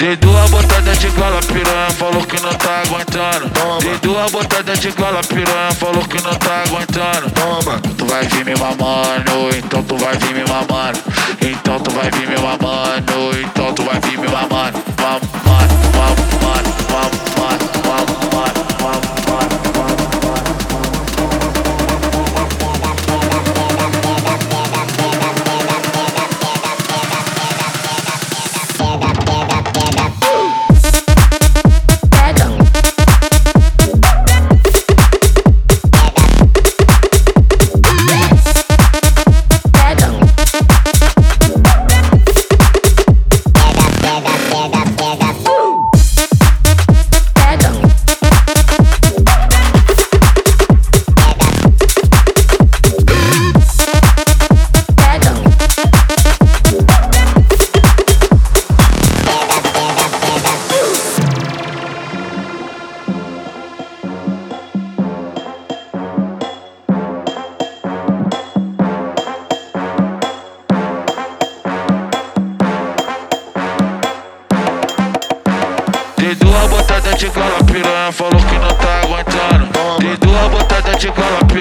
Dei duas botadas de gola, piranha falou que não tá aguentando. Dei duas botadas de gola, piranha falou que não tá aguentando. Toma. Tu vai vir me mamando, então tu vai vir me mamando. Então tu vai vir me mamando, então tu vai vir me mamando. Mamando, mamando, mamando, mamando, mamando. Dei duas botadas de gola, piranha falou que não tá aguentando. Dei duas botadas de gola,